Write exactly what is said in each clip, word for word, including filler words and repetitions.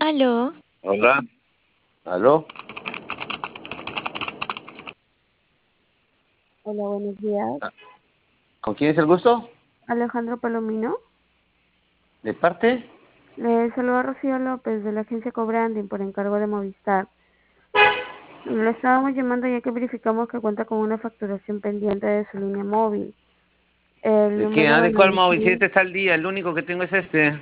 Aló. Hola. ¿Aló? Hola, buenos días. ¿Con quién es el gusto? Alejandro Palomino. ¿De parte? Le saluda Rocío López de la agencia Cobranding por encargo de Movistar. Le estábamos llamando ya que verificamos que cuenta con una facturación pendiente de su línea móvil. El ¿De quién? número Ah, de ¿de cuál móvil? Si beneficio. este está al día, el único que tengo es este.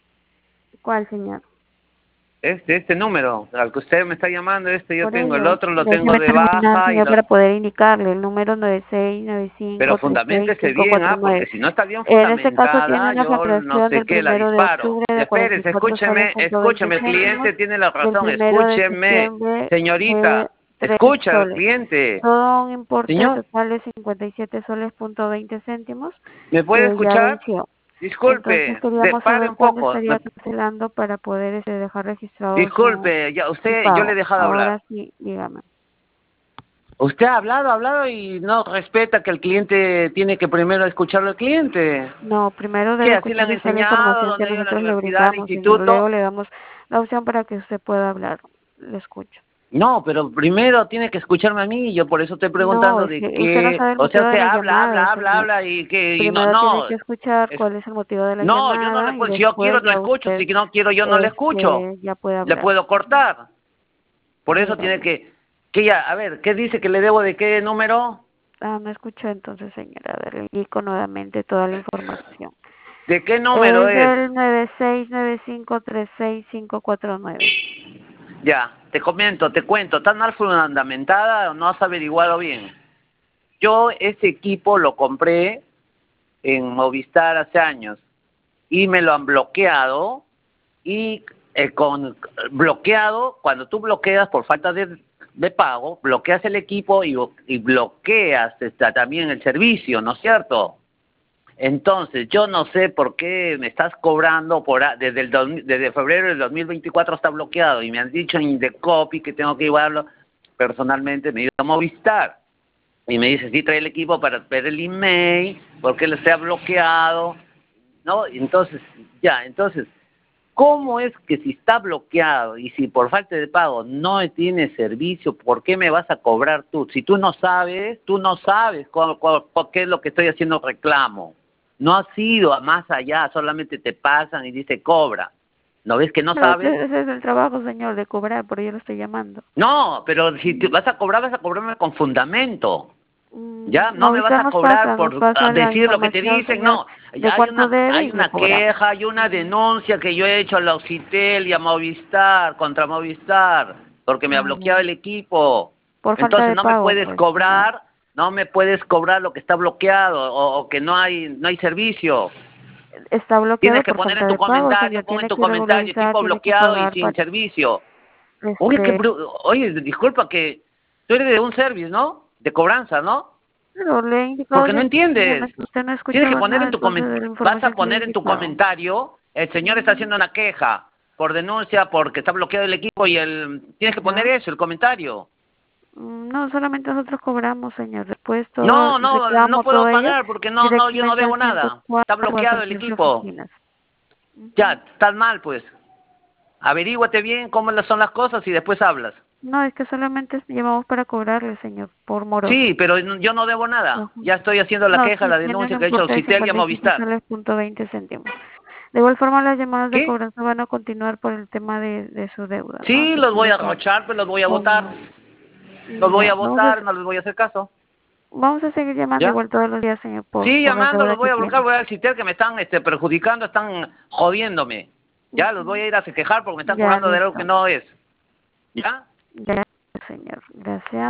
¿Cuál, señor? Este, este número, al que usted me está llamando, este yo Por tengo. El ello, otro lo tengo déjeme de terminar, baja y señor, lo... para poder indicarle el número nueve seis nueve Pero cinco tres seis fundamentese cinco bien, cuatro ah, porque nueve. si no está bien En este caso tiene fundamentada, una yo no facturación sé del qué, la primero de disparo. octubre de cuarenta y Espérese, cuatro soles escúcheme, punto veinte escúcheme, el céntimos, cliente tiene la del razón, primero de escúcheme, septiembre de señorita, tres escucha al soles. cliente. Todo un importe Señor, total de cincuenta y siete soles punto veinte céntimos ¿me puede que ya escuchar? venció. Entonces Disculpe, de, queríamos pare saber un cuándo poco. estaría me- cancelando para poder este, dejar registrado su, disculpe, ya su usted, yo le he pago. dejado hablar. Ahora sí, dígame. Usted ha hablado, ha hablado y no respeta que el cliente tiene que primero escucharlo al cliente. No, primero ¿Qué? debe ¿Así le han escuchar toda la enseñado información que donde ha ido a la nosotros le universidad, al brindamos, señor. instituto? Luego le damos la opción para que usted pueda hablar. Le escucho. No, pero primero tiene que escucharme a mí y yo por eso estoy No, preguntando es de que usted no qué... sabe el O sea, motivo de usted la habla, llamada, habla, habla, señor. habla y que... Y no, Primero tiene no, que escuchar es- cuál es el motivo de la no, yo no le llamada y puedo... Si yo quiero después no ya escucho, usted si no quiero yo no le escucho. este, ya puede Le hablar. puedo cortar. Por eso tiene Dígame. que... que ya, a ver, ¿qué dice que le debo de qué número? Ah, me escuchó entonces, señora. A ver, le indico nuevamente toda la información. ¿De qué número Es es? el nueve seis nueve cinco tres seis cinco cuatro nueve. Ya, te comento, te cuento, ¿tan mal fundamentada o no has averiguado bien? Yo ese equipo lo compré en Movistar hace años y me lo han bloqueado y eh, con bloqueado, cuando tú bloqueas por falta de, de pago, bloqueas el equipo y, y bloqueas está, también el servicio, ¿no es cierto? Entonces, yo no sé por qué me estás cobrando por a- desde el dos mil desde febrero del dos mil veinticuatro está bloqueado y me han dicho en Indecopy que tengo que llevarlo personalmente, me he ido a Movistar y me dice, sí, trae el equipo para ver el email, porque le se ha bloqueado, ¿no? Entonces, ya, entonces, ¿cómo es que si está bloqueado y si por falta de pago no tiene servicio, por qué me vas a cobrar tú? Si tú no sabes, tú no sabes cuál, cuál- por qué es lo que estoy haciendo reclamo. No has ido a más allá, solamente te pasan y dice cobra. ¿No ves que no Pero sabes? ese, ese es el trabajo, señor, de cobrar, por ello lo estoy llamando. No, pero si te vas a cobrar, vas a cobrarme con fundamento. Ya, Mm, no me vas Movistar a nos cobrar pasa, por nos ah, pasa la decir lo que te información, dicen, señor, no. de Ya hay cuánto una debe hay y le una cobramos. queja, hay una denuncia que yo he hecho a la Auxitel y a Movistar, contra Movistar, porque me ha Ah, bloqueado ya. el equipo. Por falta Entonces de no me pago, puedes pues, señor. cobrar, no me puedes cobrar lo que está bloqueado o, o que no hay no hay servicio. Está Tienes bloqueado que por poner en falta tu de pago, comentario, señor. pon en Tiene tu que comentario, regularizar, equipo tiene que bloqueado y pagar sin para, servicio. Oye, que, este, bru- oye, disculpa que tú eres de un service, ¿no? De cobranza, ¿no? pero le he indicado, Porque no señor, entiendes. que usted no ha Tienes que escuchado poner nada en tu entonces comen- de la vas a información que le he poner en tu indicado. comentario, el señor está haciendo una queja por denuncia porque está bloqueado el equipo y el tienes que poner ¿Ya? eso, el comentario. Mm, No, solamente nosotros cobramos, señor. Después todo No, no, no reclamo, todo puedo ello, pagar porque no, no, yo no directamente debo al nada. ciento cuatro Está a bloqueado el servicios de equipo. oficinas. Ujú. Ya, estás mal, pues. Averíguate bien cómo son las cosas y después hablas. No, es que solamente llamamos para cobrarle, señor, por moroso. Sí, pero no- yo no debo nada. Ujú. Ya estoy haciendo la No, queja, sí, la tiene un denuncia que ha hecho importe de Auxitel y a cincuenta y siete Movistar. soles punto veinte céntimos. De igual forma, las llamadas de ¿Qué? cobranza van a continuar por el tema de, de su deuda, ¿no? Sí, De los su voy a reclamo. arrochar, pero los voy a votar. Como, Los voy ya, a vamos a, votar, no les voy a hacer caso. vamos a seguir llamando ¿Ya? igual todos los días, señor, por, Sí, por la llamando, deuda los voy que a bloquear, tiene. voy a Auxitel que me están este, perjudicando, están jodiéndome. Ya, los voy Ujú. a ir a quejar porque me están Ya, cobrando de algo listo. que no es. ¿Ya? Ya, señor. Gracias.